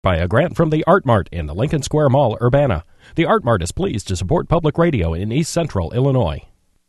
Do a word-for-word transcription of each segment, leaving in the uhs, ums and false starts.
By a grant from the Art Mart in the Lincoln Square Mall, Urbana. The Art Mart is pleased to support public radio in East Central Illinois.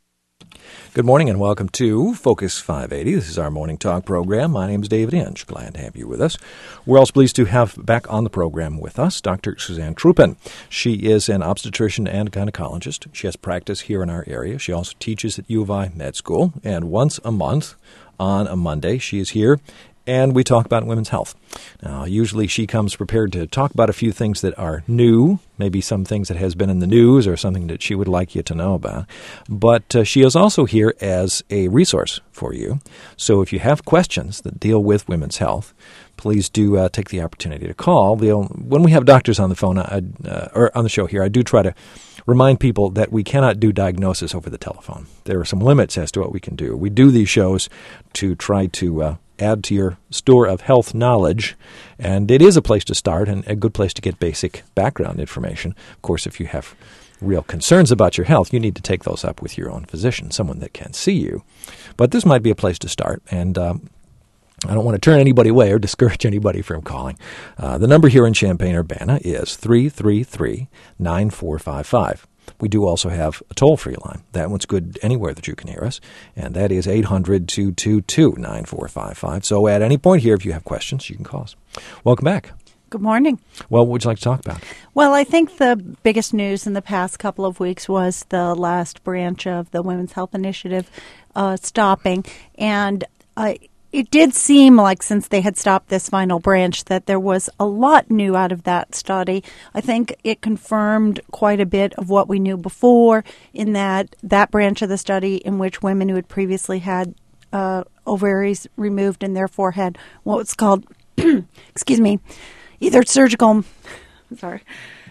Good morning and welcome to Focus five eighty. This is our morning talk program. My name is David Inge. Glad to have you with us. We're also pleased to have back on the program with us Doctor Suzanne Truppen. She is an obstetrician and gynecologist. She has practice here in our area. She also teaches at U of I Med School. And once a month, on a Monday, she is here and we talk about women's health. Now, usually she comes prepared to talk about a few things that are new, maybe some things that has been in the news or something that she would like you to know about. But uh, she is also here as a resource for you. So if you have questions that deal with women's health, please do uh, take the opportunity to call. They'll, when we have doctors on the phone I, uh, or on the show here, I do try to remind people that we cannot do diagnosis over the telephone. There are some limits as to what we can do. We do these shows to try to uh, add to your store of health knowledge, and it is a place to start and a good place to get basic background information. Of course, if you have real concerns about your health, you need to take those up with your own physician, someone that can see you. But this might be a place to start, and um, I don't want to turn anybody away or discourage anybody from calling. Uh, the number here in Champaign-Urbana is three three three, nine four five five. We do also have a toll-free line. That one's good anywhere that you can hear us, and that is eight hundred, two two two, nine four five five. So at any point here, if you have questions, you can call us. Welcome back. Good morning. Well, what would you like to talk about? Well, I think the biggest news in the past couple of weeks was the last branch of the Women's Health Initiative uh, stopping, and I It did seem like since they had stopped this final branch that there was a lot new out of that study. I think it confirmed quite a bit of what we knew before in that that branch of the study in which women who had previously had uh, ovaries removed and therefore had what was called, excuse me, either surgical, sorry,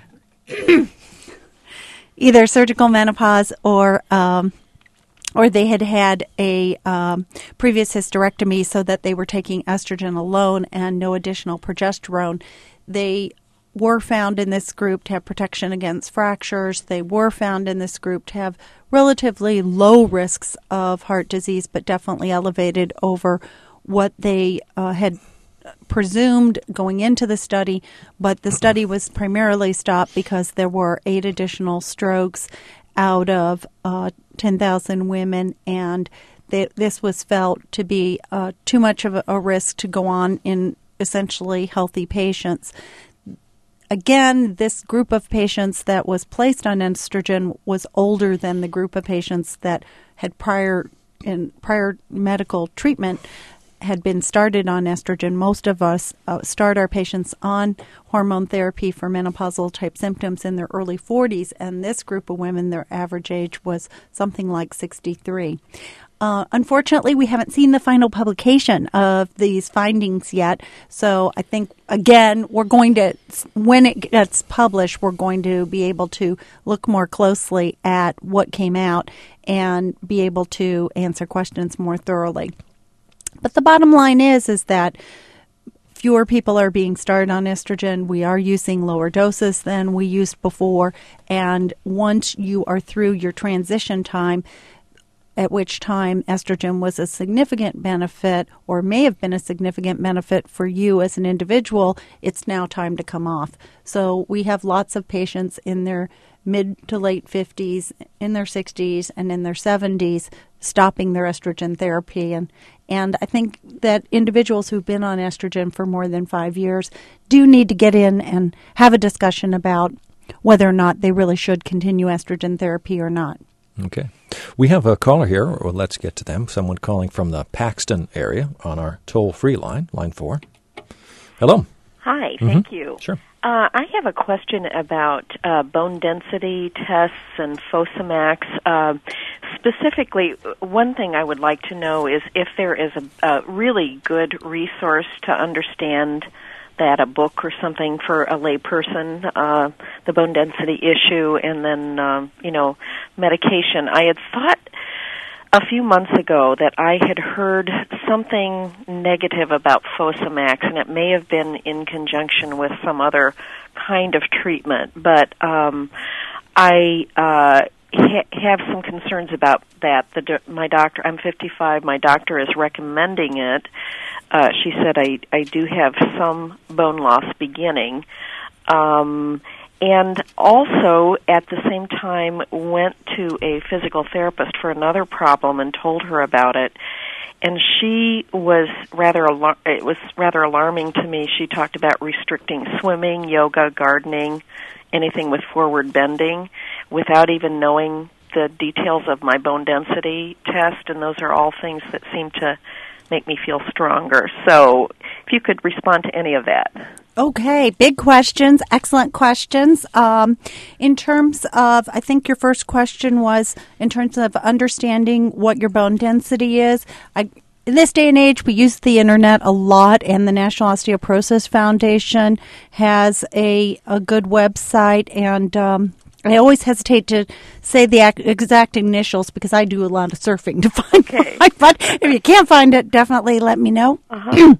either surgical menopause or um or they had had a um, previous hysterectomy so that they were taking estrogen alone and no additional progesterone. They were found in this group to have protection against fractures. They were found in this group to have relatively low risks of heart disease, but definitely elevated over what they uh, had presumed going into the study. But the study was primarily stopped because there were eight additional strokes out of uh, ten thousand women, and they, this was felt to be uh, too much of a, a risk to go on in essentially healthy patients. Again, this group of patients that was placed on estrogen was older than the group of patients that had prior in prior medical treatment had been started on estrogen. Most of us uh, start our patients on hormone therapy for menopausal type symptoms in their early forties, and this group of women, their average age was something like sixty-three. Uh, unfortunately, we haven't seen the final publication of these findings yet, so I think, again, we're going to, when it gets published, we're going to be able to look more closely at what came out and be able to answer questions more thoroughly. But the bottom line is, is that fewer people are being started on estrogen. We are using lower doses than we used before. And once you are through your transition time, at which time estrogen was a significant benefit or may have been a significant benefit for you as an individual, it's now time to come off. So we have lots of patients in their mid to late fifties, in their sixties, and in their seventies stopping their estrogen therapy. And, and I think that individuals who've been on estrogen for more than five years do need to get in and have a discussion about whether or not they really should continue estrogen therapy or not. Okay. We have a caller here, or let's get to them. Someone calling from the Paxton area on our toll-free line, line four. Hello. Hi, Mm-hmm. thank you. Sure. Uh, I have a question about uh, bone density tests and Fosamax. Uh, specifically, one thing I would like to know is if there is a, a really good resource to understand that, a book or something for a layperson, uh, the bone density issue, and then, um, you know, medication. I had thought a few months ago that I had heard something negative about Fosamax, and it may have been in conjunction with some other kind of treatment. But um, I uh, ha- have some concerns about that. The do- my doctor, I'm fifty-five. My doctor is recommending it. Uh, she said I I do have some bone loss beginning, um, and also at the same time went to a physical therapist for another problem and told her about it. And she was rather alar- it was rather alarming to me. She talked about restricting swimming, yoga, gardening, anything with forward bending, without even knowing the details of my bone density test, and those are all things that seem to make me feel stronger. So if you could respond to any of that. Okay, big questions, excellent questions. Um, in terms of, I think your first question was in terms of understanding what your bone density is. I, in this day and age, we use the internet a lot, and the National Osteoporosis Foundation has a, a good website, and um, I always hesitate to say the ac- exact initials because I do a lot of surfing to find okay. it. But if you can't find it, definitely let me know. Uh-huh.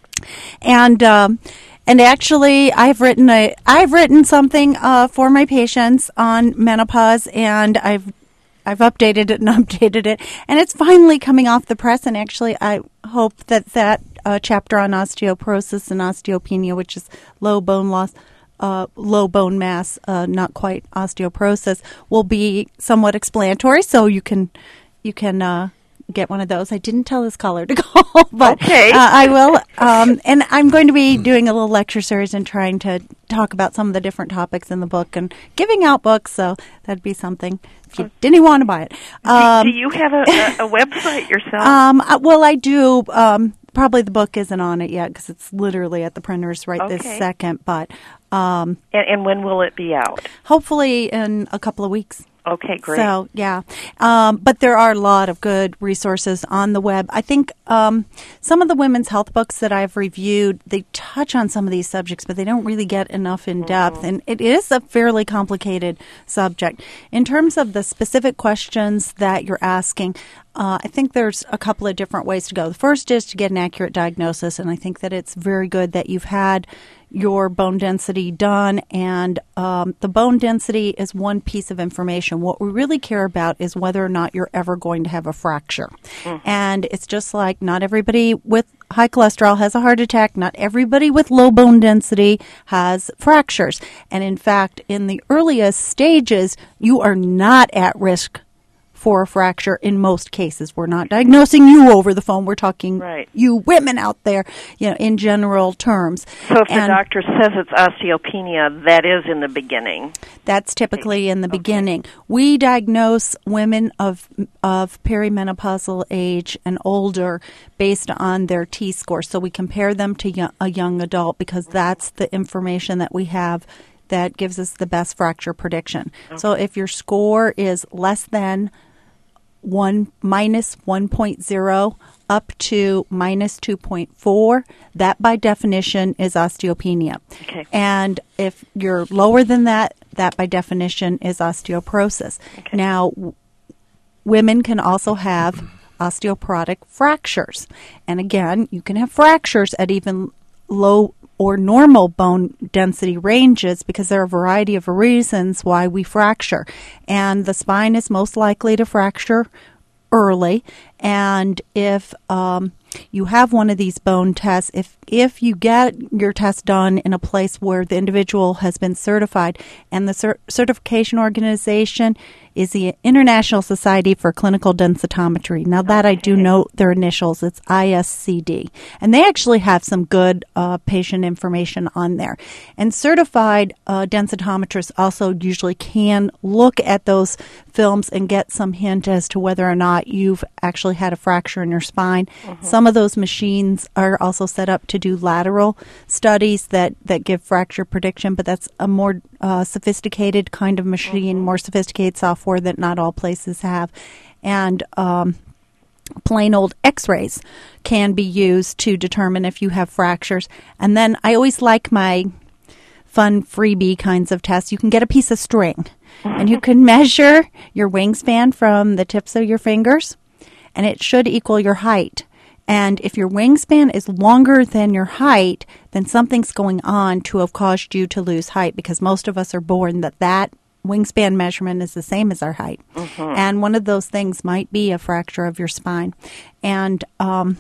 and um, and actually, I've written a I've written something uh, for my patients on menopause, and I've I've updated it and updated it, and it's finally coming off the press. And actually, I hope that that uh, chapter on osteoporosis and osteopenia, which is low bone loss. Uh, low bone mass, uh, not quite osteoporosis, will be somewhat explanatory. So you can you can uh, get one of those. I didn't tell this caller to call, but okay. uh, I will. Um, and I'm going to be doing a little lecture series and trying to talk about some of the different topics in the book and giving out books. So that'd be something if you didn't want to buy it. Um, do, do you have a, a, a website yourself? Um, well, I do. Um, probably the book isn't on it yet because it's literally at the printers right okay. this second, but. Um, and, and when will it be out? Hopefully in a couple of weeks. Okay, great. So, yeah. Um, but there are a lot of good resources on the web. I think um, some of the women's health books that I've reviewed, they touch on some of these subjects, but they don't really get enough in depth. Mm-hmm. And it is a fairly complicated subject. In terms of the specific questions that you're asking, Uh, I think there's a couple of different ways to go. The first is to get an accurate diagnosis, and I think that it's very good that you've had your bone density done, and um, the bone density is one piece of information. What we really care about is whether or not you're ever going to have a fracture. Mm-hmm. And it's just like not everybody with high cholesterol has a heart attack. Not everybody with low bone density has fractures. And in fact, in the earliest stages, you are not at risk for a fracture in most cases. We're not diagnosing you over the phone. We're talking right. you women out there, you know, in general terms. So if and the doctor says it's osteopenia, that is in the beginning. That's typically in the okay. beginning. We diagnose women of of perimenopausal age and older based on their T-score. So we compare them to young, a young adult because that's the information that we have that gives us the best fracture prediction. Okay. So if your score is less than one minus one point zero up to minus two point four, that by definition is osteopenia. Okay. And if you're lower than that, that by definition is osteoporosis. Okay. Now, w- women can also have osteoporotic fractures. And again, you can have fractures at even low or normal bone density ranges because there are a variety of reasons why we fracture. And the spine is most likely to fracture early. And if um, you have one of these bone tests, if if you get your test done in a place where the individual has been certified, and the cer- certification organization is the International Society for Clinical Densitometry. Now that okay. I do know their initials, it's I S C D. And they actually have some good uh, patient information on there. And certified uh, densitometrists also usually can look at those films and get some hint as to whether or not you've actually had a fracture in your spine. Mm-hmm. Some of those machines are also set up to do lateral studies that, that give fracture prediction, but that's a more uh, sophisticated kind of machine, mm-hmm. more sophisticated software that not all places have. And um, plain old x-rays can be used to determine if you have fractures. And then I always like my fun freebie kinds of tests. You can get a piece of string, and you can measure your wingspan from the tips of your fingers, and it should equal your height. And if your wingspan is longer than your height, then something's going on to have caused you to lose height, because most of us are born that that wingspan measurement is the same as our height. Mm-hmm. And one of those things might be a fracture of your spine. And um,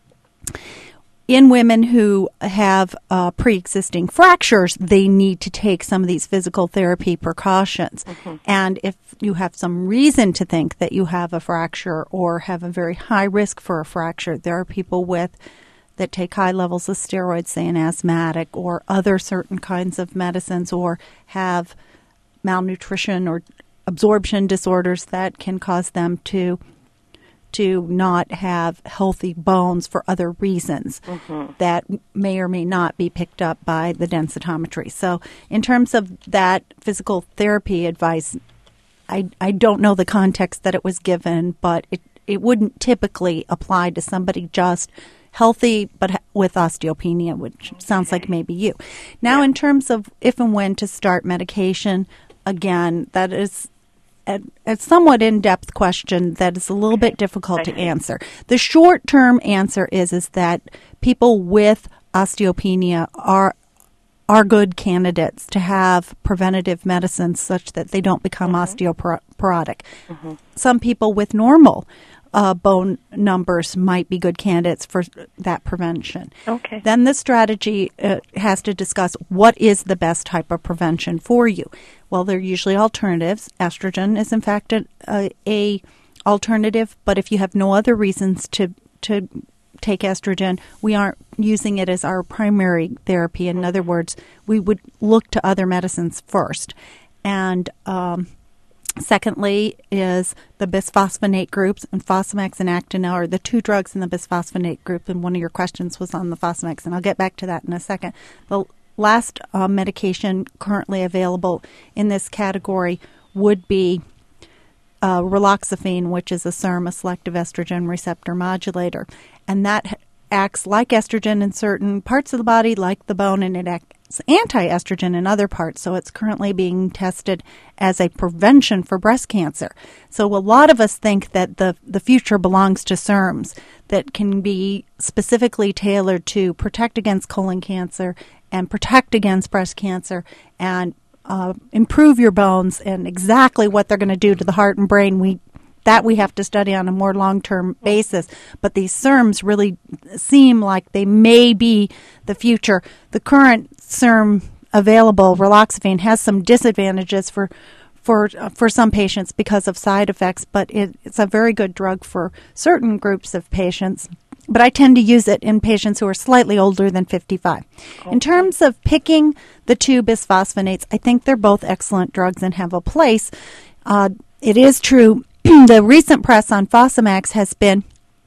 in women who have uh, pre-existing fractures, they need to take some of these physical therapy precautions. Mm-hmm. And if you have some reason to think that you have a fracture or have a very high risk for a fracture, there are people with that take high levels of steroids, say an asthmatic, or other certain kinds of medicines, or have malnutrition or absorption disorders that can cause them to to not have healthy bones for other reasons mm-hmm. that may or may not be picked up by the densitometry. So in terms of that physical therapy advice, I, I don't know the context that it was given, but it, it wouldn't typically apply to somebody just healthy but with osteopenia, which sounds like maybe you. Now, yeah. in terms of if and when to start medication, again, that is a, a somewhat in-depth question that is a little bit difficult to answer. The short-term answer is is that people with osteopenia are are good candidates to have preventative medicines such that they don't become mm-hmm. osteoporotic. Mm-hmm. Some people with normal Uh, bone numbers might be good candidates for that prevention. Okay. Then the strategy uh, has to discuss what is the best type of prevention for you. Well, there are usually alternatives. Estrogen is in fact a, a, a alternative, but if you have no other reasons to to take estrogen, we aren't using it as our primary therapy. In other words, we would look to other medicines first. And um secondly is the bisphosphonate groups, and Fosamax and Actonel are the two drugs in the bisphosphonate group, and one of your questions was on the Fosamax, and I'll get back to that in a second. The last uh, medication currently available in this category would be uh, raloxifene, which is a S E R M, a selective estrogen receptor modulator, and that acts like estrogen in certain parts of the body, like the bone, and it acts anti-estrogen in other parts, so it's currently being tested as a prevention for breast cancer. So a lot of us think that the, the future belongs to S E R Ms that can be specifically tailored to protect against colon cancer and protect against breast cancer and uh, improve your bones, and exactly what they're going to do to the heart and brain, we that we have to study on a more long-term basis. But these S E R Ms really seem like they may be the future. The current S E R M available, raloxifene, has some disadvantages for for uh, for some patients because of side effects, but it, it's a very good drug for certain groups of patients. But I tend to use it in patients who are slightly older than fifty-five. Okay. In terms of picking the two bisphosphonates, I think they're both excellent drugs and have a place. Uh, it is true. The recent press on Fosamax has been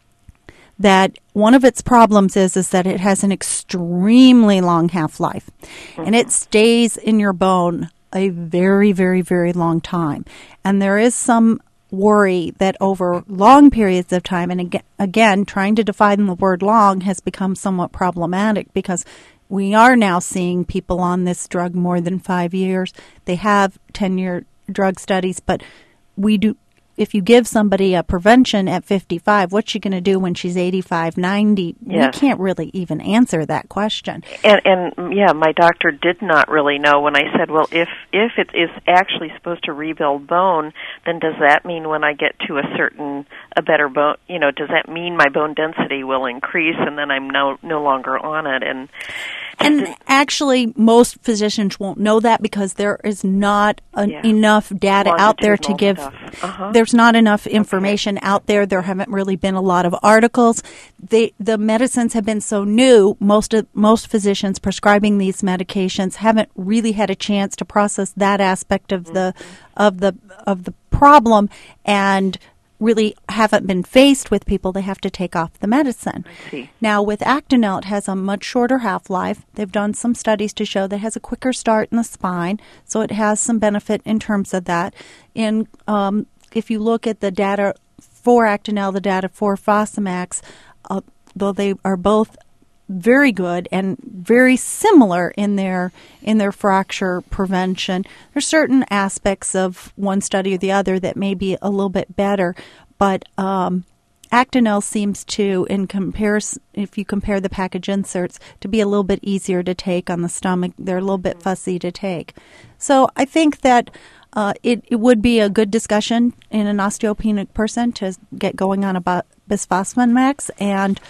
that one of its problems is, is that it has an extremely long half-life, mm-hmm. and it stays in your bone a very, very, very long time. And there is some worry that over long periods of time, and again, again, trying to define the word long has become somewhat problematic because we are now seeing people on this drug more than five years. They have ten-year drug studies, but we do. If you give somebody a prevention at fifty-five, what's she going to do when she's eighty-five, ninety? Yes. We can't really even answer that question. And, and yeah, my doctor did not really know when I said, well, if if it is actually supposed to rebuild bone, then does that mean when I get to a certain, a better bone, you know, does that mean my bone density will increase and then I'm no no longer on it? And And actually, most physicians won't know that because there is not an, yeah. enough data out there to give. Uh-huh. There's not enough information okay. out there. There haven't really been a lot of articles. They, the medicines have been so new. Most of, most physicians prescribing these medications haven't really had a chance to process that aspect of mm-hmm. the of the of the problem, and really haven't been faced with people they have to take off the medicine. I see. Now, with Actonel, it has a much shorter half-life. They've done some studies to show that it has a quicker start in the spine, so it has some benefit in terms of that. In um, if you look at the data for Actonel, the data for Fosamax, uh, though they are both very good and very similar in their in their fracture prevention. There's certain aspects of one study or the other that may be a little bit better, but um, Actonel seems to, in comparison, if you compare the package inserts, to be a little bit easier to take on the stomach. They're a little bit fussy to take. So I think that uh, it, it would be a good discussion in an osteopenic person to get going on about bisphosphonate, and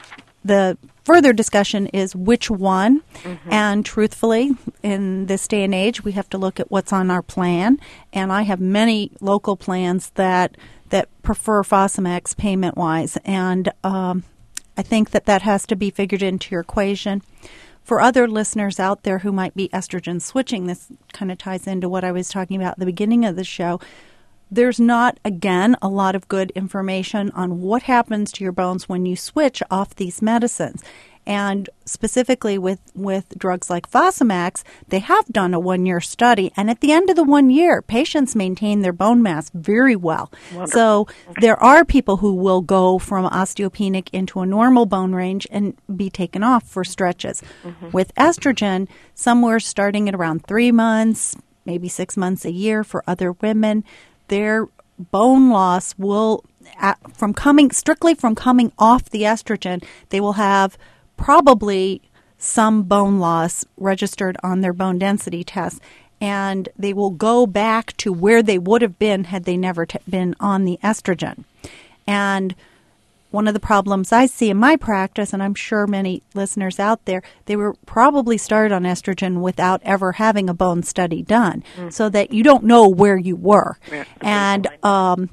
the further discussion is which one. Mm-hmm. And truthfully, in this day and age, we have to look at what's on our plan. And I have many local plans that that prefer Fosamax payment-wise. And um, I think that that has to be figured into your equation. For other listeners out there who might be estrogen switching, this kind of ties into what I was talking about at the beginning of the show. There's not, again, a lot of good information on what happens to your bones when you switch off these medicines. And specifically with, with drugs like Fosamax, they have done a one-year study. And at the end of the one year, patients maintain their bone mass very well. Wonderful. So okay. There are people who will go from osteopenic into a normal bone range and be taken off for stretches. Mm-hmm. With estrogen, somewhere starting at around three months, maybe six months a year for other women, their bone loss will, from coming strictly from coming off the estrogen, they will have probably some bone loss registered on their bone density test, and they will go back to where they would have been had they never t- been on the estrogen. And one of the problems I see in my practice, and I'm sure many listeners out there, they were probably started on estrogen without ever having a bone study done, mm. so that you don't know where you were. Yeah, and um,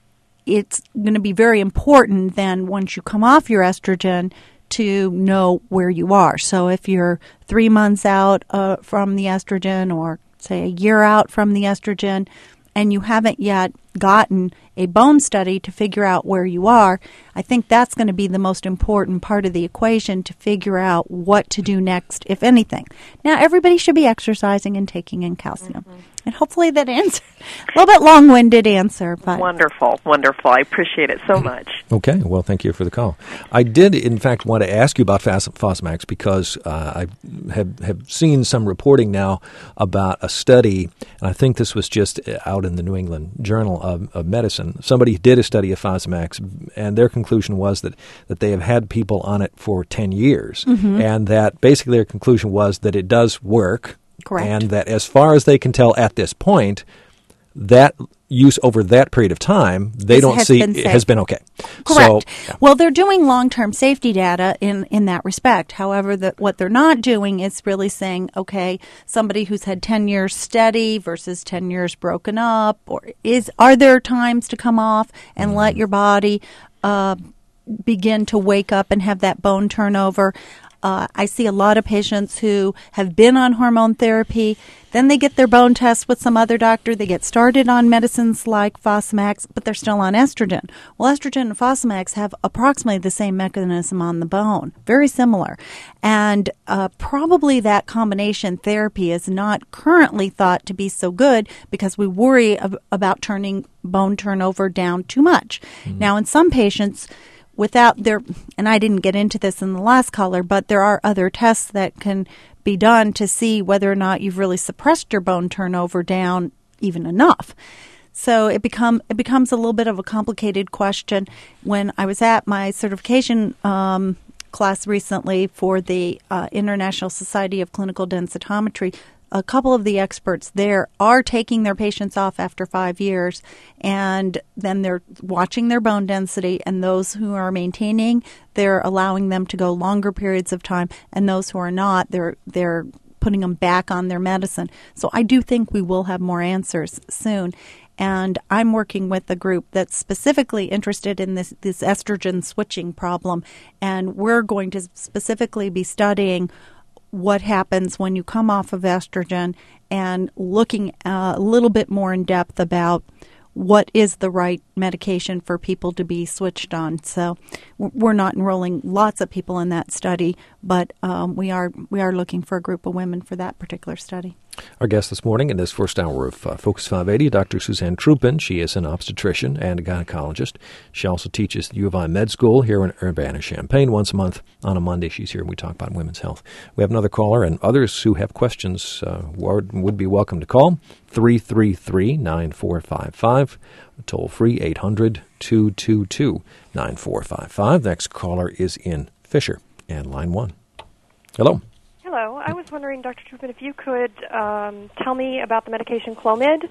it's going to be very important then once you come off your estrogen to know where you are. So if you're three months out uh, from the estrogen, or say a year out from the estrogen, and you haven't yet gotten a bone study to figure out where you are, I think that's going to be the most important part of the equation to figure out what to do next, if anything. Now, everybody should be exercising and taking in calcium. Mm-hmm. And hopefully that answer, a little bit long-winded answer. But Wonderful, wonderful. I appreciate it so much. Okay, well, thank you for the call. I did, in fact, want to ask you about Fos- Fosamax because uh, I have, have seen some reporting now about a study, and I think this was just out in the New England Journal of, of Medicine. Somebody did a study of Fosamax, and their conclusion was that, that they have had people on it for ten years, mm-hmm. and that basically their conclusion was that it does work. Correct. And that as far as they can tell at this point, that use over that period of time, they this don't has see been it has been okay. Correct. So, yeah. Well, they're doing long-term safety data in, in that respect. However, the, what they're not doing is really saying, okay, somebody who's had ten years steady versus ten years broken up, or is are there times to come off and mm-hmm. let your body uh, begin to wake up and have that bone turnover? Uh, I see a lot of patients who have been on hormone therapy, then they get their bone test with some other doctor, they get started on medicines like Fosamax, but they're still on estrogen. Well, estrogen and Fosamax have approximately the same mechanism on the bone, very similar. And uh, probably that combination therapy is not currently thought to be so good because we worry ab- about turning bone turnover down too much. Mm-hmm. Now, in some patients, without their, and I didn't get into this in the last caller, but there are other tests that can be done to see whether or not you've really suppressed your bone turnover down even enough. So it become it becomes a little bit of a complicated question. When I was at my certification um, class recently for the uh, International Society of Clinical Densitometry, a couple of the experts there are taking their patients off after five years, and then they're watching their bone density, and those who are maintaining, they're allowing them to go longer periods of time, and those who are not, they're they're putting them back on their medicine. So I do think we will have more answers soon. And I'm working with a group that's specifically interested in this, this estrogen switching problem, and we're going to specifically be studying what happens when you come off of estrogen and looking uh, a little bit more in depth about what is the right medication for people to be switched on. So we're not enrolling lots of people in that study, but um, we are we are looking for a group of women for that particular study. Our guest this morning in this first hour of uh, Focus five eighty, Doctor Suzanne Trupin. She is an obstetrician and a gynecologist. She also teaches at U of I Med School here in Urbana-Champaign once a month. On a Monday, she's here and we talk about women's health. We have another caller, and others who have questions uh, would be welcome to call. three three three, nine four five five. Toll free, eight hundred, two two two, nine four five five. Next caller is in Fisher, and line one. Hello. Hello. I was wondering, Doctor Trupin, if you could um, tell me about the medication Clomid.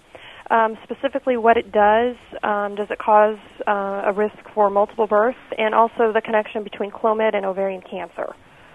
um, specifically what it does. Um, does it cause uh, a risk for multiple births? And also the connection between Clomid and ovarian cancer.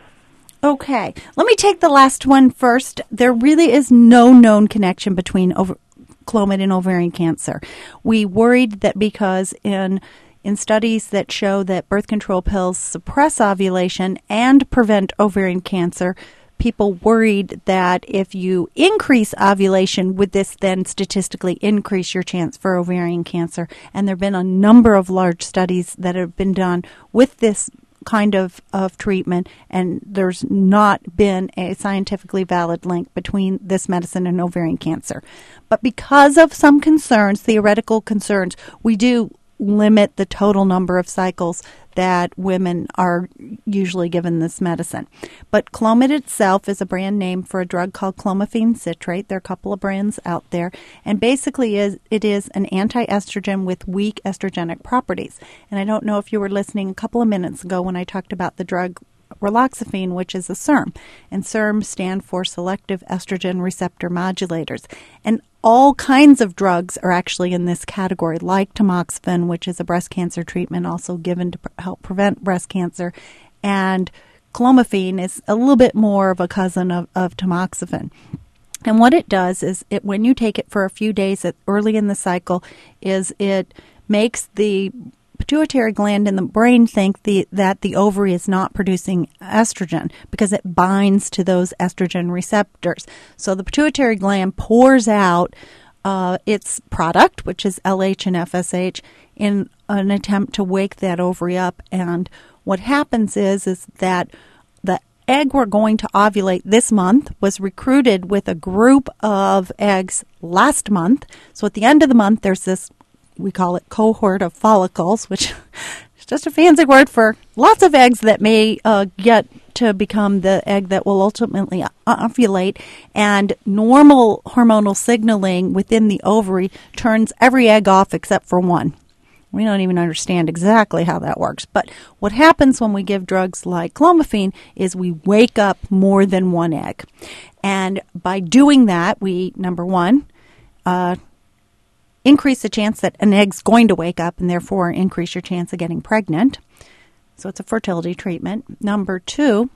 Okay. Let me take the last one first. There really is no known connection between over- Clomid and ovarian cancer. We worried that because in in studies that show that birth control pills suppress ovulation and prevent ovarian cancer, people worried that if you increase ovulation, would this then statistically increase your chance for ovarian cancer? And there have been a number of large studies that have been done with this kind of, of treatment, and there's not been a scientifically valid link between this medicine and ovarian cancer. But because of some concerns, theoretical concerns, we do limit the total number of cycles that women are usually given this medicine. But Clomid itself is a brand name for a drug called clomiphene citrate. There are a couple of brands out there. And basically is it is an anti-estrogen with weak estrogenic properties. And I don't know if you were listening a couple of minutes ago when I talked about the drug raloxifene, which is a S E R M. And S E R M stand for selective estrogen receptor modulators. And all kinds of drugs are actually in this category, like tamoxifen, which is a breast cancer treatment also given to help prevent breast cancer. And clomiphene is a little bit more of a cousin of, of tamoxifen. And what it does is, it when you take it for a few days at, early in the cycle, is it makes the pituitary gland in the brain think the, that the ovary is not producing estrogen because it binds to those estrogen receptors. So the pituitary gland pours out uh, its product, which is L H and F S H, in an attempt to wake that ovary up. And what happens is, is that the egg we're going to ovulate this month was recruited with a group of eggs last month. So at the end of the month, there's this, we call it cohort of follicles, which is just a fancy word for lots of eggs that may uh, get to become the egg that will ultimately ovulate. And normal hormonal signaling within the ovary turns every egg off except for one. We don't even understand exactly how that works. But what happens when we give drugs like clomiphene is we wake up more than one egg. And by doing that, we, number one, uh, increase the chance that an egg's going to wake up and therefore increase your chance of getting pregnant. So it's a fertility treatment. Number two,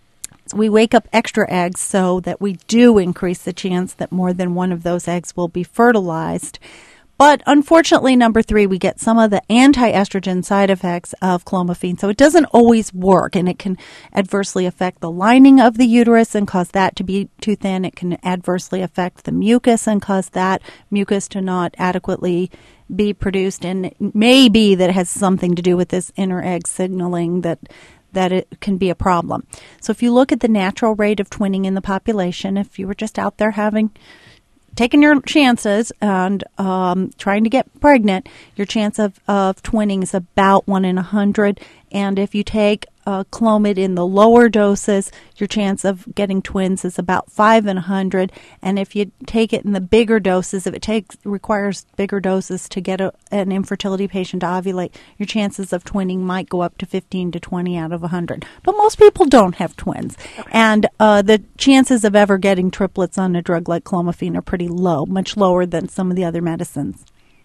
we wake up extra eggs so that we do increase the chance that more than one of those eggs will be fertilized. But unfortunately, number three, we get some of the anti-estrogen side effects of clomiphene. So it doesn't always work, and it can adversely affect the lining of the uterus and cause that to be too thin. It can adversely affect the mucus and cause that mucus to not adequately be produced. And it may be that it has something to do with this inner egg signaling that that it can be a problem. So if you look at the natural rate of twinning in the population, if you were just out there having taking your chances and um, trying to get pregnant, your chance of, of twinning is about one in a hundred. And if you take uh, Clomid in the lower doses, your chance of getting twins is about five in a hundred. And if you take it in the bigger doses, if it takes requires bigger doses to get a, an infertility patient to ovulate, your chances of twinning might go up to fifteen to twenty out of a hundred. But most people don't have twins, okay. and uh, the chances of ever getting triplets on a drug like clomiphene are pretty low, much lower than some of the other medicines.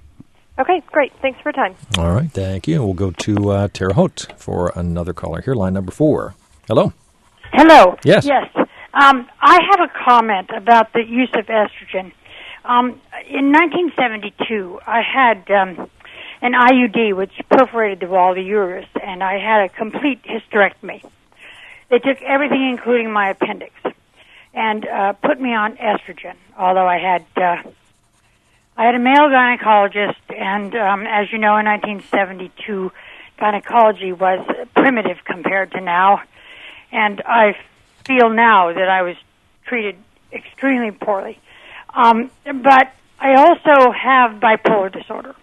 Okay, great. Thanks for your time. All right, thank you. We'll go to uh, Terre Haute for another caller here, line number four. Hello. Hello. Yes. Yes. Um, I have a comment about the use of estrogen. Um, in nineteen seventy-two, I had um, an I U D which perforated the wall of the uterus, and I had a complete hysterectomy. They took everything, including my appendix, and uh, put me on estrogen, although I had... Uh, I had a male gynecologist, and um, as you know, in nineteen seventy-two, gynecology was primitive compared to now. And I feel now that I was treated extremely poorly. Um, but I also have bipolar disorder.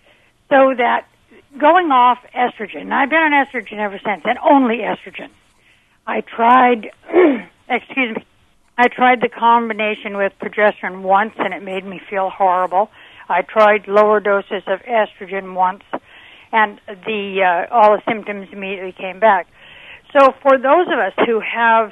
So that going off estrogen, and I've been on estrogen ever since, and only estrogen. I tried, excuse me, I tried the combination with progesterone once, and it made me feel horrible. I tried lower doses of estrogen once, and the uh, all the symptoms immediately came back. So for those of us who have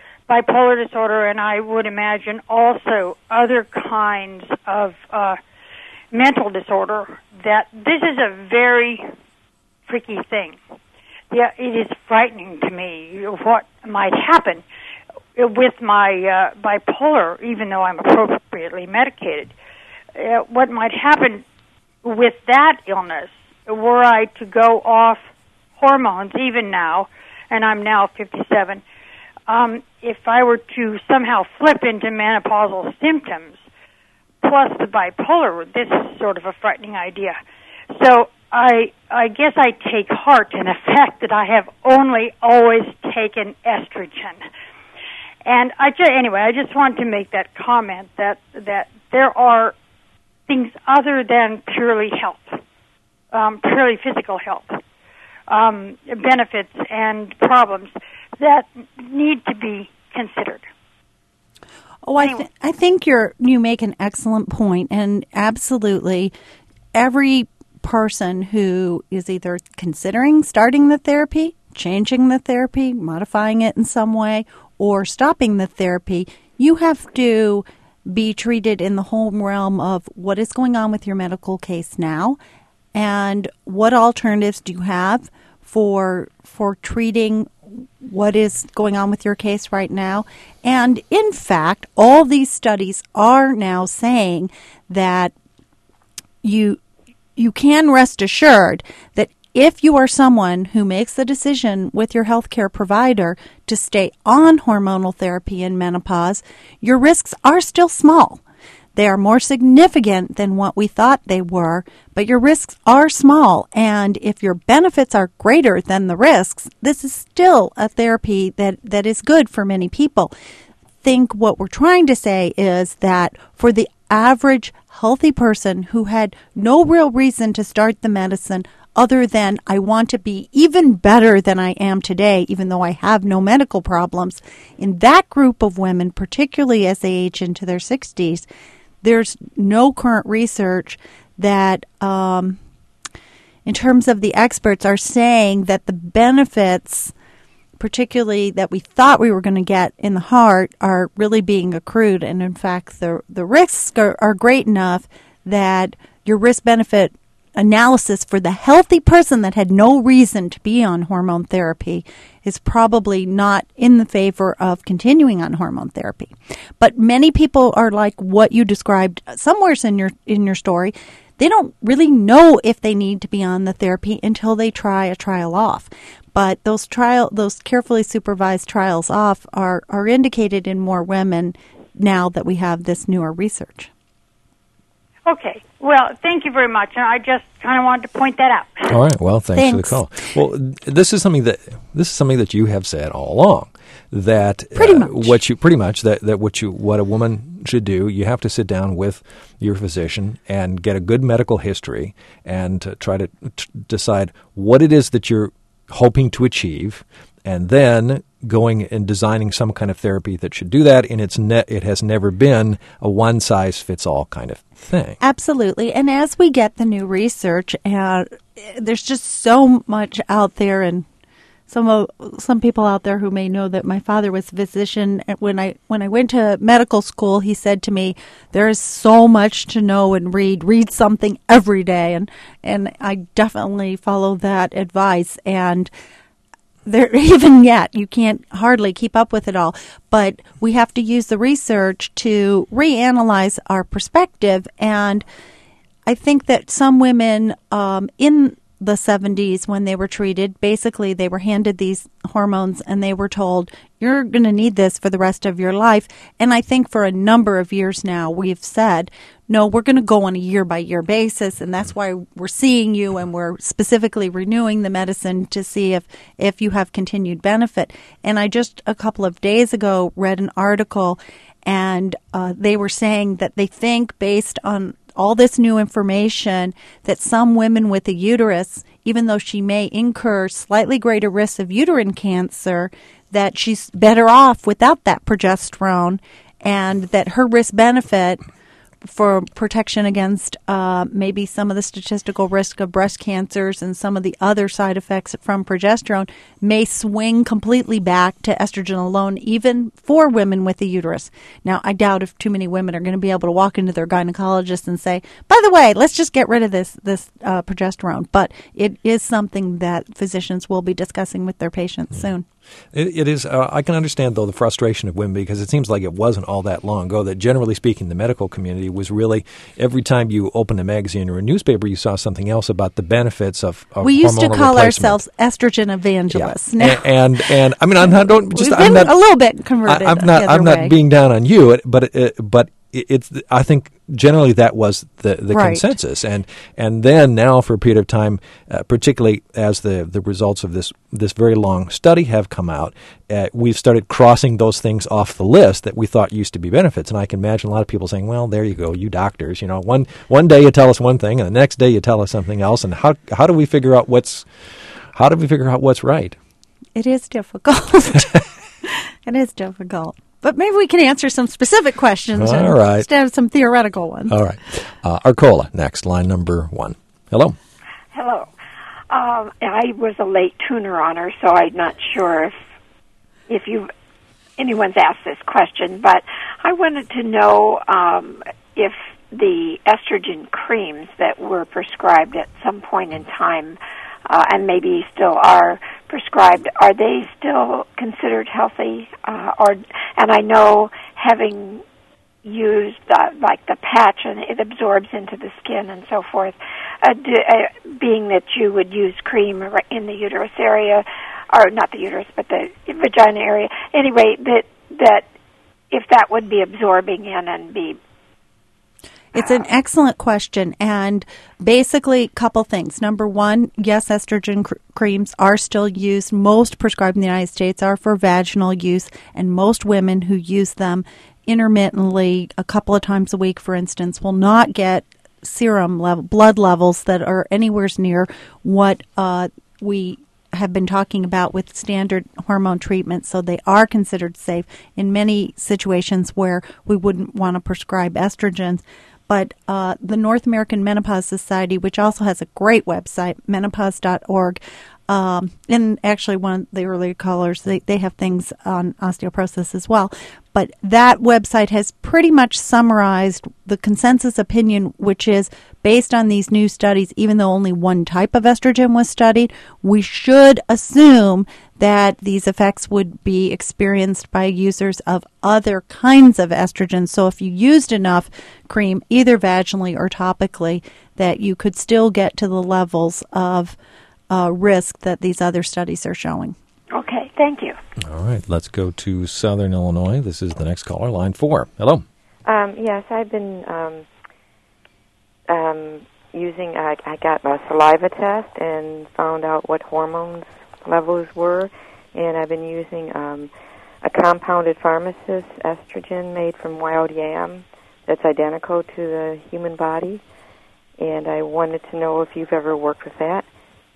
bipolar disorder, and I would imagine also other kinds of uh, mental disorder that this is a very tricky thing. Yeah, it is frightening to me what might happen with my uh, bipolar, even though I'm appropriately medicated. Uh, what might happen with that illness were I to go off hormones, even now, and I'm now fifty-seven, um, if I were to somehow flip into menopausal symptoms, plus the bipolar, this is sort of a frightening idea. So I I guess I take heart in the fact that I have only always taken estrogen. And I just, anyway, I just want to make that comment that, that there are things other than purely health, um, purely physical health, um, benefits and problems that need to be considered. Oh, I, th- I think you're you make an excellent point, and absolutely, every person who is either considering starting the therapy, changing the therapy, modifying it in some way, or stopping the therapy, you have to be treated in the whole realm of what is going on with your medical case now, and what alternatives do you have for for treating what is going on with your case right now. And in fact, all these studies are now saying that you you can rest assured that if you are someone who makes the decision with your healthcare provider to stay on hormonal therapy in menopause, your risks are still small. They are more significant than what we thought they were, but your risks are small. And if your benefits are greater than the risks, this is still a therapy that, that is good for many people. I think what we're trying to say is that for the average healthy person who had no real reason to start the medicine other than I want to be even better than I am today, even though I have no medical problems, in that group of women, particularly as they age into their sixties, there's no current research that, um, in terms of the experts, are saying that the benefits, particularly that we thought we were going to get in the heart, are really being accrued. And in fact, the the risks are, are great enough that your risk-benefit analysis for the healthy person that had no reason to be on hormone therapy is probably not in the favor of continuing on hormone therapy. But many people are like what you described somewhere in your in your story. They don't really know if they need to be on the therapy until they try a trial off. But those trial those carefully supervised trials off are, are indicated in more women now that we have this newer research. Okay. Well, thank you very much. And I just kind of wanted to point that out. All right. Well, thanks, Thanks. for the call. Well, this is something that this is something that you have said all along. That pretty uh, much what you pretty much that, that what you what a woman should do. You have to sit down with your physician and get a good medical history and uh, try to t- decide what it is that you're hoping to achieve, and then going and designing some kind of therapy that should do that. And it's ne- it has never been a one-size-fits-all kind of thing. Absolutely. And as we get the new research, uh, there's just so much out there, and some of, some people out there who may know that my father was a physician. When I when I went to medical school, he said to me, "There is so much to know and read. Read something every day." And and I definitely follow that advice. And there, even yet, you can't hardly keep up with it all. But we have to use the research to reanalyze our perspective. And I think that some women um, in the seventies, when they were treated, basically they were handed these hormones and they were told, you're going to need this for the rest of your life. And I think for a number of years now, we've said, no, we're going to go on a year-by-year basis, and that's why we're seeing you and we're specifically renewing the medicine to see if, if you have continued benefit. And I just a couple of days ago read an article, and uh, they were saying that they think, based on all this new information, that some women with a uterus, even though she may incur slightly greater risks of uterine cancer, that she's better off without that progesterone, and that her risk-benefit for protection against uh, maybe some of the statistical risk of breast cancers and some of the other side effects from progesterone may swing completely back to estrogen alone, even for women with a uterus. Now, I doubt if too many women are going to be able to walk into their gynecologist and say, by the way, let's just get rid of this, this uh, progesterone. But it is something that physicians will be discussing with their patients yeah. soon. It, it is. Uh, I can understand, though, the frustration of women because it seems like it wasn't all that long ago that, generally speaking, the medical community was really every time you opened a magazine or a newspaper, you saw something else about the benefits of, of we used to call ourselves estrogen evangelists. Yeah. Now, and, and and I mean, I'm not don't just We've I'm been not a little bit converted. I, I'm not. The I'm other not way. being down on you, but uh, but it's. I think generally that was the, the right. consensus, and and then now for a period of time, uh, particularly as the, the results of this this very long study have come out, uh, we've started crossing those things off the list that we thought used to be benefits. And I can imagine a lot of people saying, "Well, there you go, you doctors. You know, one one day you tell us one thing, and the next day you tell us something else. And how how do we figure out what's how do we figure out what's right?" It is difficult. It is difficult. But maybe we can answer some specific questions All right. instead of some theoretical ones. All right. Uh, Arcola, next, line number one. Hello. Hello. Um, I was a late tuner on her, so I'm not sure if if you anyone's asked this question, but I wanted to know um, if the estrogen creams that were prescribed at some point in time uh, and maybe still are prescribed, are they still considered healthy? Uh, or and I know having used uh, like the patch and it absorbs into the skin and so forth, uh, do, uh, being that you would use cream in the uterus area, or not the uterus, but the vagina area. Anyway, that that if that would be absorbing in and be It's an excellent question, and basically a couple things. Number one, yes, estrogen cr- creams are still used. Most prescribed in the United States are for vaginal use, and most women who use them intermittently, a couple of times a week, for instance, will not get serum level, blood levels that are anywhere near what uh, we have been talking about with standard hormone treatment, so they are considered safe in many situations where we wouldn't want to prescribe estrogens. But uh, the North American Menopause Society, which also has a great website, menopause dot org, um, and actually one of the earlier callers, they, they have things on osteoporosis as well. But that website has pretty much summarized the consensus opinion, which is based on these new studies, even though only one type of estrogen was studied, we should assume that these effects would be experienced by users of other kinds of estrogen. So if you used enough cream, either vaginally or topically, that you could still get to the levels of uh, risk that these other studies are showing. Okay, thank you. All right, let's go to Southern Illinois. This is the next caller, line four. Hello. Um, yes, I've been um, um, using, uh, I got a saliva test and found out what hormones levels were, and I've been using um, a compounded pharmacist estrogen made from wild yam that's identical to the human body, and I wanted to know if you've ever worked with that.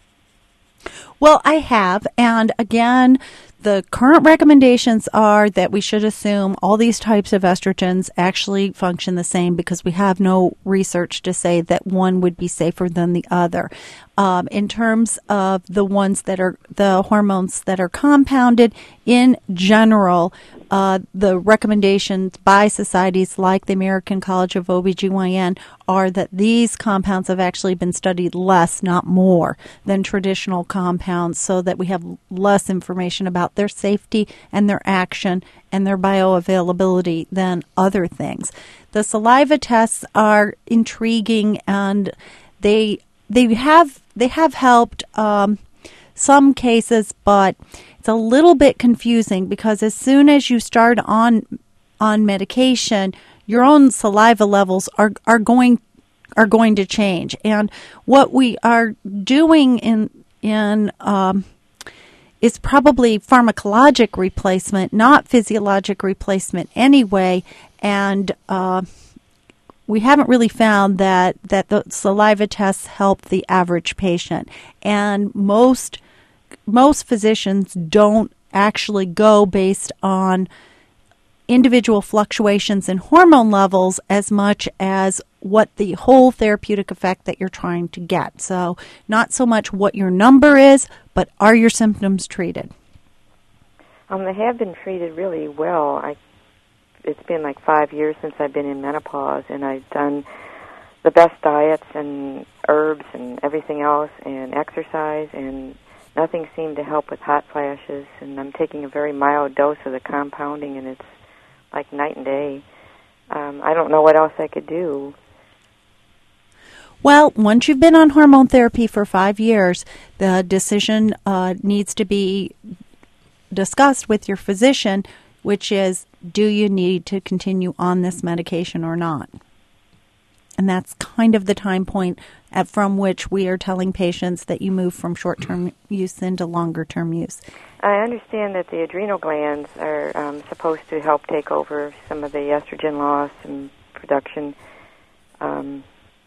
Well, I have, and again, the current recommendations are that we should assume all these types of estrogens actually function the same because we have no research to say that one would be safer than the other. Um, in terms of the ones that are the hormones that are compounded, in general, uh, the recommendations by societies like the American College of O B G Y N are that these compounds have actually been studied less, not more, than traditional compounds, so that we have less information about their safety and their action and their bioavailability than other things. The saliva tests are intriguing, and they they have they have helped um, some cases, but it's a little bit confusing because as soon as you start on on medication, your own saliva levels are are going are going to change. And what we are doing in in um, is probably pharmacologic replacement, not physiologic replacement anyway. And uh, we haven't really found that that the saliva tests help the average patient. And most most physicians don't actually go based on individual fluctuations in hormone levels as much as what the whole therapeutic effect that you're trying to get. So not so much what your number is, but are your symptoms treated? Um, they have been treated really well. I, it's been like five years since I've been in menopause, and I've done the best diets and herbs and everything else and exercise, and nothing seemed to help with hot flashes. And I'm taking a very mild dose of the compounding, and it's like night and day. Um, I don't know what else I could do. Well, once you've been on hormone therapy for five years, the decision uh, needs to be discussed with your physician, which is, do you need to continue on this medication or not? And that's kind of the time point at from which we are telling patients that you move from short-term use into longer-term use. I understand that the adrenal glands are um, supposed to help take over some of the estrogen loss and production. Um,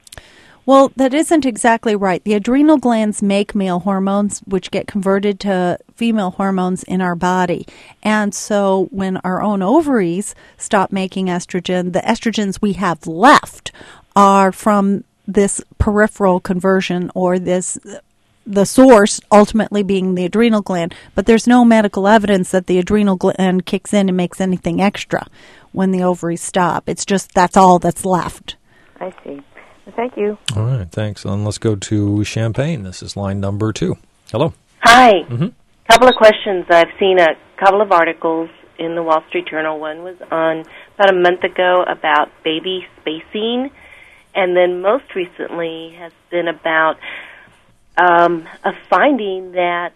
well, that isn't exactly right. The adrenal glands make male hormones, which get converted to female hormones in our body. And so when our own ovaries stop making estrogen, the estrogens we have left are from this peripheral conversion, or this the source ultimately being the adrenal gland. But there's no medical evidence that the adrenal gland kicks in and makes anything extra when the ovaries stop. It's just that's all that's left. I see. Well, thank you. All right, thanks. And let's go to Champaign. This is line number two. Hello. Hi. Mm-hmm. Couple of questions. I've seen a couple of articles in the Wall Street Journal. One was on about a month ago about baby spacing. And then most recently has been about um, a finding that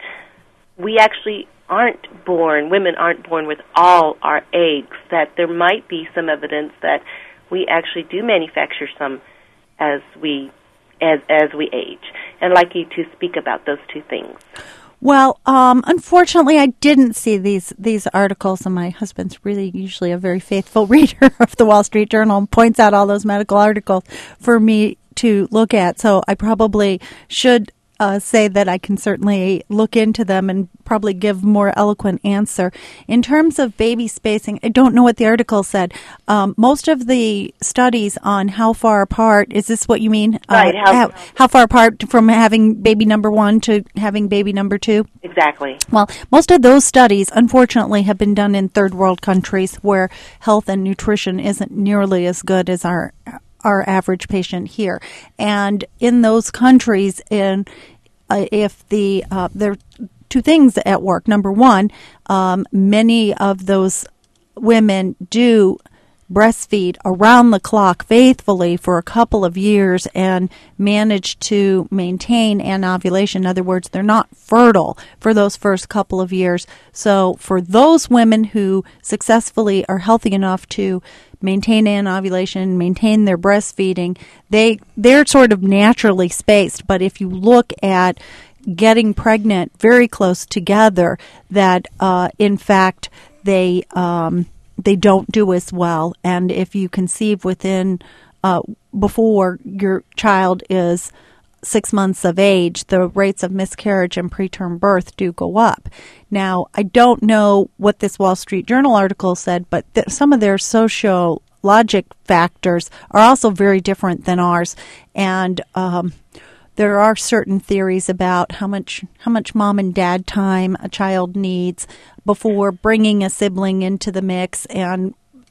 we actually aren't born, women aren't born with all our eggs, that there might be some evidence that we actually do manufacture some as we as as we age. And I'd like you to speak about those two things. Well, um, unfortunately, I didn't see these these articles, and my husband's really usually a very faithful reader of the Wall Street Journal and points out all those medical articles for me to look at. So I probably should uh, say that I can certainly look into them and probably give more eloquent answer. In terms of baby spacing, I don't know what the article said. Um, most of the studies on how far apart, is this what you mean? Right. Uh, how, how far apart from having baby number one to having baby number two? Exactly. Well, most of those studies, unfortunately, have been done in third world countries where health and nutrition isn't nearly as good as our our average patient here. And in those countries, in uh, if the uh, there are two things at work. Number one, um, many of those women do breastfeed around the clock faithfully for a couple of years and manage to maintain anovulation. In other words, they're not fertile for those first couple of years. So for those women who successfully are healthy enough to maintain anovulation, maintain their breastfeeding, they, they're sort of naturally spaced. But if you look at getting pregnant very close together, that uh, in fact they um, they don't do as well. And if you conceive within uh, before your child is six months of age, the rates of miscarriage and preterm birth do go up. Now, I don't know what this Wall Street Journal article said, but th- some of their sociologic factors are also very different than ours. And um, there are certain theories about how much how much mom and dad time a child needs before bringing a sibling into the mix. And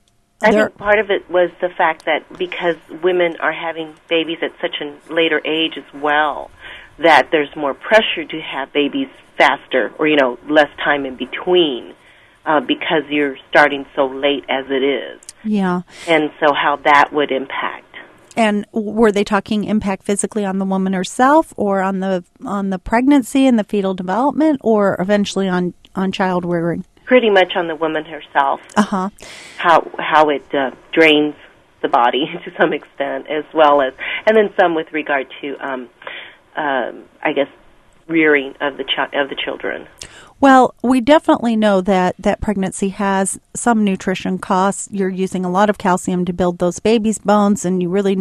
I think part of it was the fact that because women are having babies at such a later age as well, that there's more pressure to have babies faster, or, you know, less time in between, uh, because you're starting so late as it is. Yeah. And so how that would impact. And were they talking impact physically on the woman herself, or on the on the pregnancy and the fetal development, or eventually on, on child rearing? Pretty much on the woman herself. Uh-huh. How how it uh, drains the body to some extent, as well as, and then some with regard to, um, um, I guess, rearing of the ch- of the children. Well, we definitely know that, that pregnancy has some nutrition costs. You're using a lot of calcium to build those babies' bones, and you really need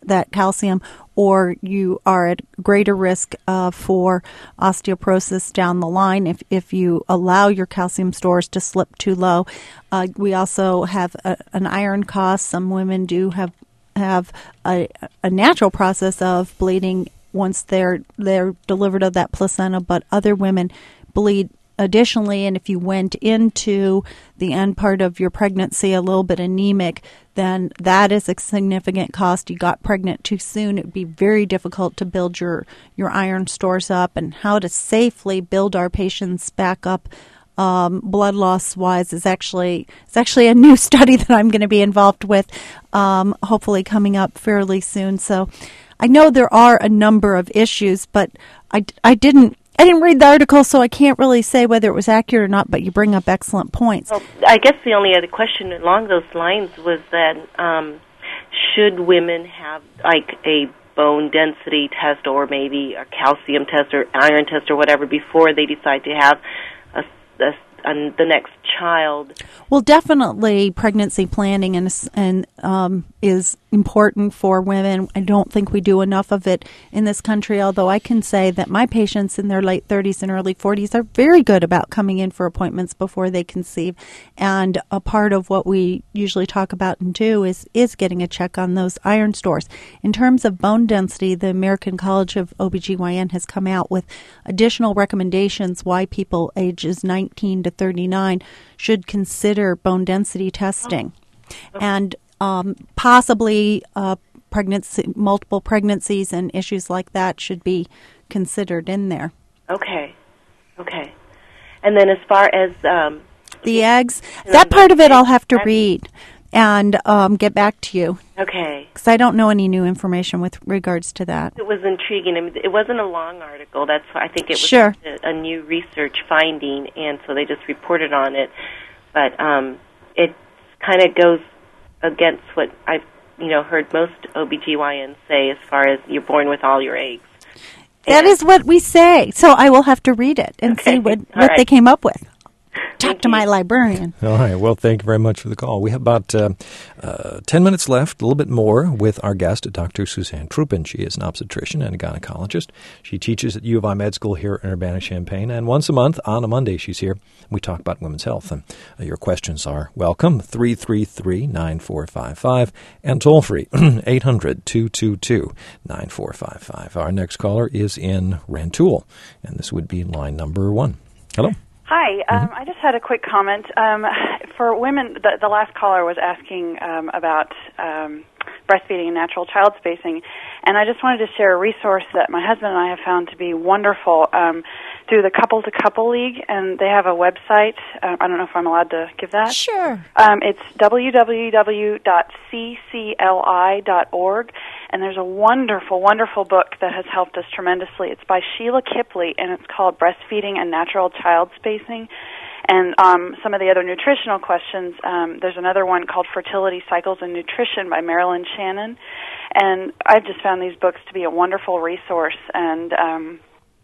that calcium, or you are at greater risk uh, for osteoporosis down the line if, if you allow your calcium stores to slip too low. Uh, we also have a, an iron cost. Some women do have have a, a natural process of bleeding once they're they're delivered of that placenta, but other women bleed additionally, and if you went into the end part of your pregnancy a little bit anemic, then that is a significant cost. You got pregnant too soon, it would be very difficult to build your, your iron stores up, and how to safely build our patients back up Um, blood loss wise is actually it's actually a new study that I'm going to be involved with, um, hopefully coming up fairly soon. So I know there are a number of issues, but I, I didn't I didn't read the article, so I can't really say whether it was accurate or not. But you bring up excellent points. Well, I guess the only other question along those lines was that um, should women have like a bone density test or maybe a calcium test or iron test or whatever before they decide to have a The, and the next child? Well, definitely pregnancy planning and and um, is important for women. I don't think we do enough of it in this country, although I can say that my patients in their late thirties and early forties are very good about coming in for appointments before they conceive. And a part of what we usually talk about and do is, is getting a check on those iron stores. In terms of bone density, the American College of O B G Y N has come out with additional recommendations why people ages nineteen to thirty-nine should consider bone density testing. Oh. And um, possibly uh, pregnancy, multiple pregnancies and issues like that should be considered in there. Okay. Okay. And then as far as um, the eggs, that part of it I'll have to read and um, get back to you. Okay. Because I don't know any new information with regards to that. It was intriguing. I mean, it wasn't a long article. That's why I think it was sure. a, a new research finding, and so they just reported on it. But um, it kind of goes against what I've you know heard most O B G Y Ns say as far as you're born with all your eggs. That and is what we say. So I will have to read it and okay. see what, what right. they came up with. Thank Talk to you. my librarian. All right. Well, thank you very much for the call. We have about uh, uh, ten minutes left, a little bit more, with our guest, Doctor Suzanne Troupin. She is an obstetrician and a gynecologist. She teaches at U of I Med School here in Urbana-Champaign, and once a month, on a Monday, she's here. We talk about women's health, and uh, your questions are welcome, three three three, nine four five five, and toll-free, eight hundred, two two two, nine four five five. Our next caller is in Rantoul, and this would be line number one. Hello. Hi. Um, I just had a quick comment. Um, for women, the, the last caller was asking um, about um, breastfeeding and natural child spacing, and I just wanted to share a resource that my husband and I have found to be wonderful um, through the Couple to Couple League, and they have a website. Uh, I don't know if I'm allowed to give that. Sure. Um, it's w w w dot c c l i dot org, and there's a wonderful, wonderful book that has helped us tremendously. It's by Sheila Kipley, and it's called Breastfeeding and Natural Child Spacing. And um, some of the other nutritional questions, um, there's another one called Fertility Cycles and Nutrition by Marilyn Shannon. And I've just found these books to be a wonderful resource, and um,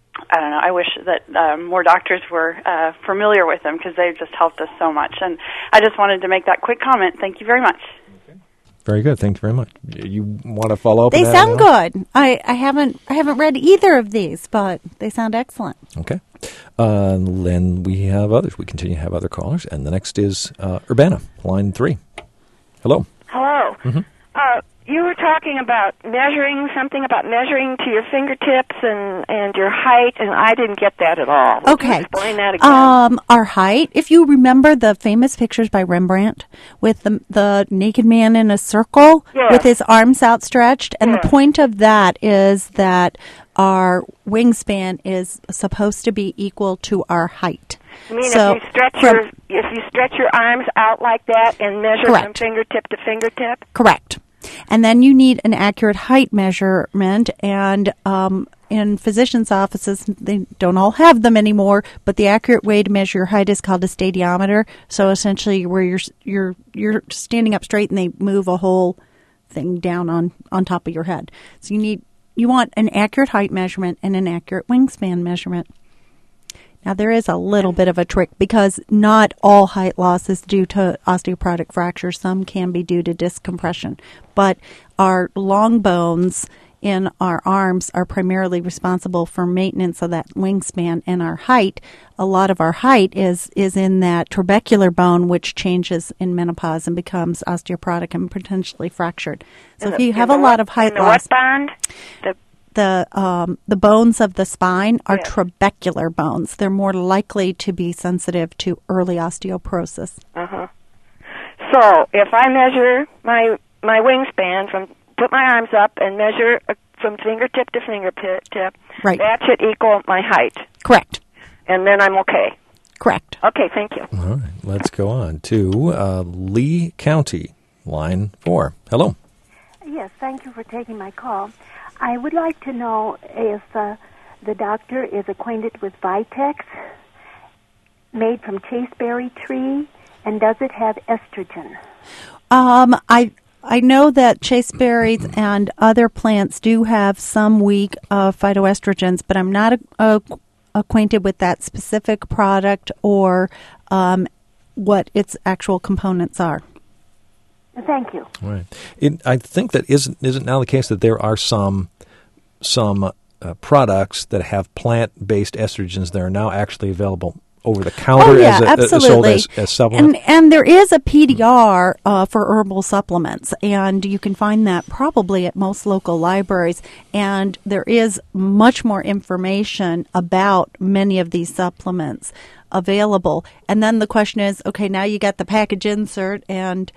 I don't know, I wish that uh, more doctors were uh, familiar with them because they've just helped us so much. And I just wanted to make that quick comment. Thank you very much. Very good. Thank you very much. You want to follow up? They on that sound now? good. I, I haven't I haven't read either of these, but they sound excellent. Okay. Uh, then we have others. We continue to have other callers, and the next is uh, Urbana, line three. Hello. Hello. Mm-hmm. Uh, you were talking about measuring, something about measuring to your fingertips and, and your height, and I didn't get that at all. Would Okay. you explain that again? Um, our height. If you remember the famous pictures by Rembrandt with the the naked man in a circle Yes. with his arms outstretched, and Yes. the point of that is that our wingspan is supposed to be equal to our height. I mean, so if you stretch from- your if you stretch your arms out like that and measure Correct. from fingertip to fingertip? Correct. And then you need an accurate height measurement, and um, in physicians' offices, they don't all have them anymore, but the accurate way to measure your height is called a stadiometer. So essentially where you're you're you're standing up straight and they move a whole thing down on, on top of your head. So you need you want an accurate height measurement and an accurate wingspan measurement. Now, there is a little bit of a trick because not all height loss is due to osteoporotic fracture. Some can be due to disc compression. But our long bones in our arms are primarily responsible for maintenance of that wingspan and our height. A lot of our height is, is in that trabecular bone, which changes in menopause and becomes osteoporotic and potentially fractured. So In if the- you have in a the lot what- of height in the loss, what bond? The the um, the bones of the spine are Yeah. trabecular bones. They're more likely to be sensitive to early osteoporosis. Uh-huh. So if I measure my my wingspan from put my arms up and measure uh, from fingertip to fingertip, Right. that should equal my height, Correct. and then I'm okay. Correct. Okay, thank you. All right, let's go on to uh, Lee County, line four. Hello. Yes, thank you for taking my call. I would like to know if uh, the doctor is acquainted with Vitex, made from chaseberry tree, and does it have estrogen? Um, I I know that chaseberries and other plants do have some weak uh, phytoestrogens, but I'm not uh, acquainted with that specific product or um, what its actual components are. Thank you. All right. It, I think that isn't isn't now the case that there are some some uh, products that have plant-based estrogens that are now actually available over the counter Oh, yeah, as a, absolutely. sold as, as supplements. And, and there is a P D R uh, for herbal supplements, and you can find that probably at most local libraries. And there is much more information about many of these supplements available. And then the question is, okay, now you got the package insert, and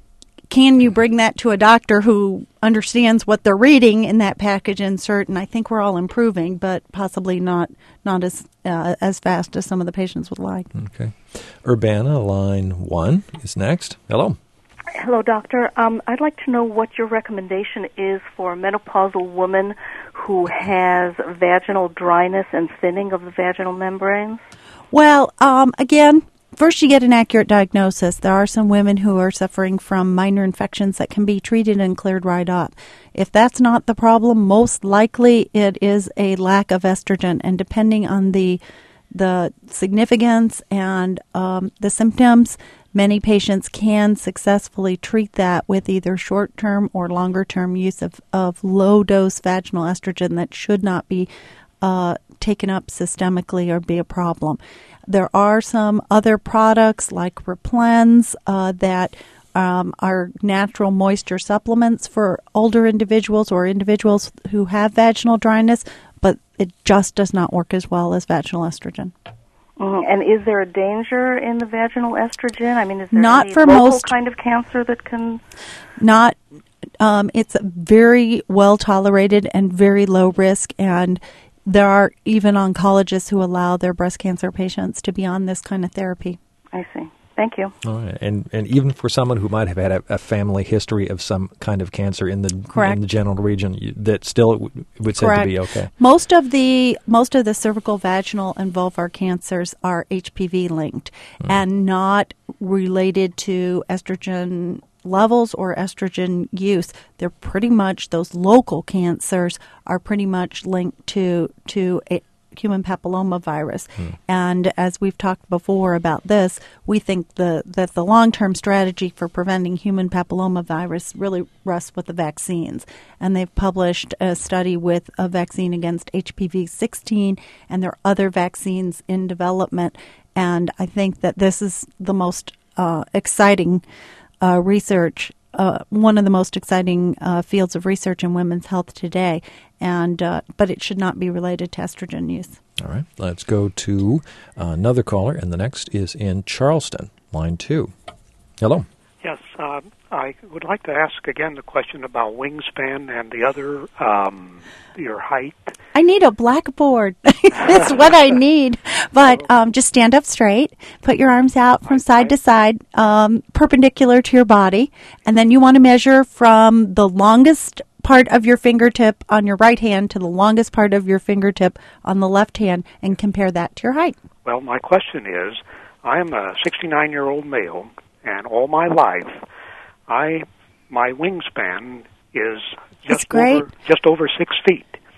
can you bring that to a doctor who understands what they're reading in that package insert? And I think we're all improving, but possibly not not as uh, as fast as some of the patients would like. Okay. Urbana, line one, is next. Hello. Hello, doctor. Um, I'd like to know what your recommendation is for a menopausal woman who has vaginal dryness and thinning of the vaginal membranes. Well, um, again, first you get an accurate diagnosis. There are some women who are suffering from minor infections that can be treated and cleared right up. If that's not the problem, most likely it is a lack of estrogen, and depending on the the significance and um, the symptoms, many patients can successfully treat that with either short-term or longer-term use of, of low-dose vaginal estrogen that should not be uh, taken up systemically or be a problem. There are some other products like Replens uh, that um, are natural moisture supplements for older individuals or individuals who have vaginal dryness, but it just does not work as well as vaginal estrogen. Mm-hmm. And is there a danger in the vaginal estrogen? I mean, is there Not any for local most- kind of cancer that can... Not, um, it's very well tolerated and very low risk, and there are even oncologists who allow their breast cancer patients to be on this kind of therapy. I see. Thank you. All right. And and even for someone who might have had a, a family history of some kind of cancer in the Correct. in the genital region, you, that still w- would say to be okay. Most of the most of the cervical, vaginal, and vulvar cancers are H P V linked mm. and not related to estrogen levels or estrogen use. They're pretty much, those local cancers are pretty much linked to to a human papillomavirus. Hmm. And as we've talked before about this, we think the that the long-term strategy for preventing human papillomavirus really rests with the vaccines. And they've published a study with a vaccine against H P V sixteen, and there are other vaccines in development. And I think that this is the most uh, exciting uh, research, uh, one of the most exciting uh, fields of research in women's health today. And uh, but it should not be related to estrogen use. All right, let's go to uh, another caller, and the next is in Charleston, line two. Hello. Yes, uh, I would like to ask again the question about wingspan and the other, um, your height. I need a blackboard. It's what I need. But um, just stand up straight, put your arms out from side to side, um, perpendicular to your body, and then you want to measure from the longest part of your fingertip on your right hand to the longest part of your fingertip on the left hand and compare that to your height. Well, my question is, I am a sixty-nine-year-old male, and all my life, I my wingspan is just over just over six feet.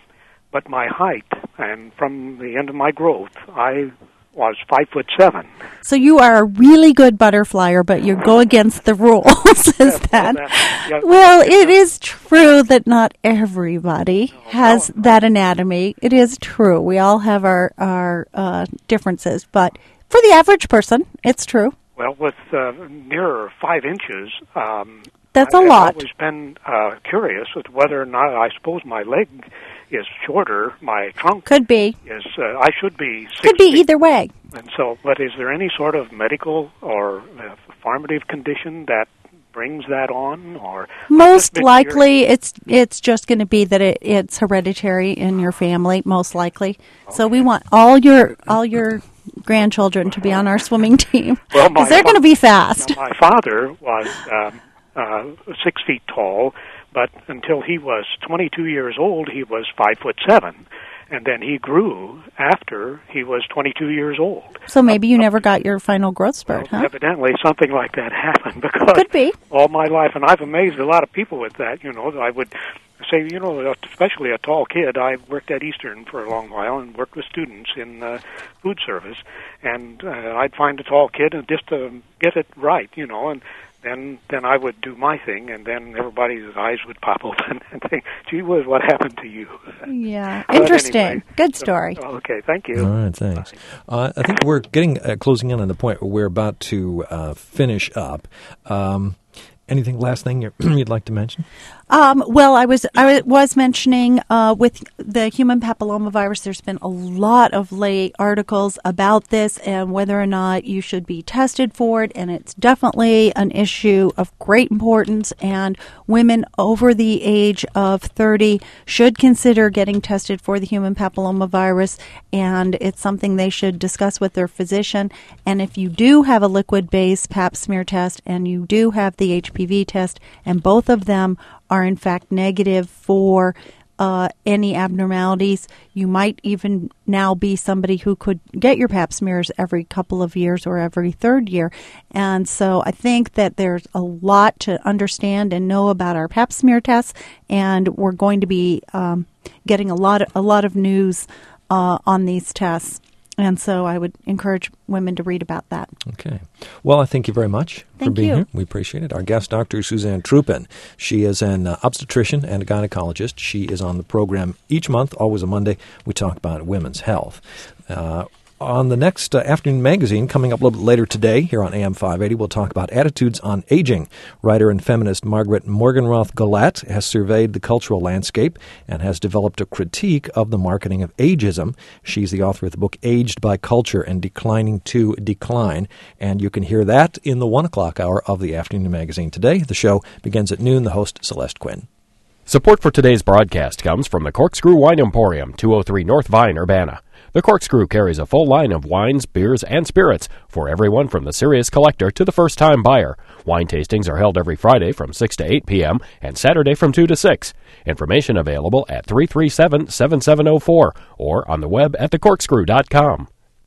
but my height, and from the end of my growth, I was five foot seven. So you are a really good butterflyer, but you go against the rules, is Yeah, that? well, that- yeah, Well, it is true that not everybody has that anatomy. It is true. We all have our, our uh, differences, but for the average person, it's true. Well, with uh, nearer five inches, um, That's I, a lot. I've always been uh, curious as to whether or not I suppose my leg is shorter, my trunk Could be. is. Uh, I should be six Could be feet. either way. And so, but is there any sort of medical or uh, formative condition that brings that on, or I've Most just been likely, it's it's just going to be that it, it's hereditary in your family. Most likely, so we want all your all your grandchildren to be on our swimming team because Well, my they're going to fa- be fast. Now, my father was um, uh, six feet tall, but until he was twenty-two years old, he was five foot seven, and then he grew after he was twenty-two years old. So maybe you never got your final growth spurt, huh? Evidently, something like that happened because Could be. all my life, and I've amazed a lot of people with that. You know, I would say, you know, especially a tall kid. I worked at Eastern for a long while and worked with students in uh, food service, and uh, I'd find a tall kid and just to get it right, you know, and then then I would do my thing, and then everybody's eyes would pop open and think, "Gee whiz, what happened to you?" Yeah, But interesting. anyway, Good story. so- okay, thank you. All right, thanks. Uh, I think we're getting uh, closing in on the point where we're about to uh, finish up. Um, anything, last thing you're, you'd like to mention? Um, well, I was I was mentioning uh, with the human papillomavirus, there's been a lot of late articles about this and whether or not you should be tested for it, and it's definitely an issue of great importance. And women over the age of thirty should consider getting tested for the human papillomavirus, and it's something they should discuss with their physician. And if you do have a liquid-based Pap smear test and you do have the H P V test, and both of them are in fact negative for uh, any abnormalities, you might even now be somebody who could get your Pap smears every couple of years or every third year. And so I think that there's a lot to understand and know about our Pap smear tests, and we're going to be um, getting a lot of, a lot of news uh, on these tests. And so I would encourage women to read about that. Okay. Well, I thank you very much for Thank being you. here. We appreciate it. Our guest, Doctor Suzanne Trupin. She is an uh, obstetrician and a gynecologist. She is on the program each month, always a Monday. We talk about women's health. Uh, on the next uh, Afternoon Magazine, coming up a little bit later today here on A M five eighty, we'll talk about attitudes on aging. Writer and feminist Margaret Morgenroth-Galat has surveyed the cultural landscape and has developed a critique of the marketing of ageism. She's the author of the book Aged by Culture and Declining to Decline, and you can hear that in the one o'clock hour of the Afternoon Magazine today. The show begins at noon. The host, Celeste Quinn. Support for today's broadcast comes from the Corkscrew Wine Emporium, two oh three North Vine, Urbana. The Corkscrew carries a full line of wines, beers, and spirits for everyone from the serious collector to the first-time buyer. Wine tastings are held every Friday from six to eight p.m. and Saturday from two to six. Information available at three three seven, seven seven zero four or on the web at the corkscrew dot com.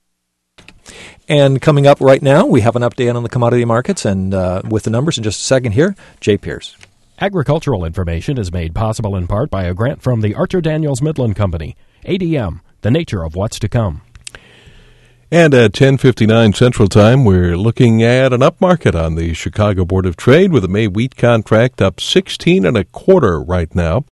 And coming up right now, we have an update on the commodity markets, and uh, with the numbers in just a second here, Jay Pierce. Agricultural information is made possible in part by a grant from the Archer Daniels Midland Company. A D M, the nature of what's to come. And at ten fifty-nine Central Time, we're looking at an upmarket on the Chicago Board of Trade with a May wheat contract up sixteen and a quarter right now.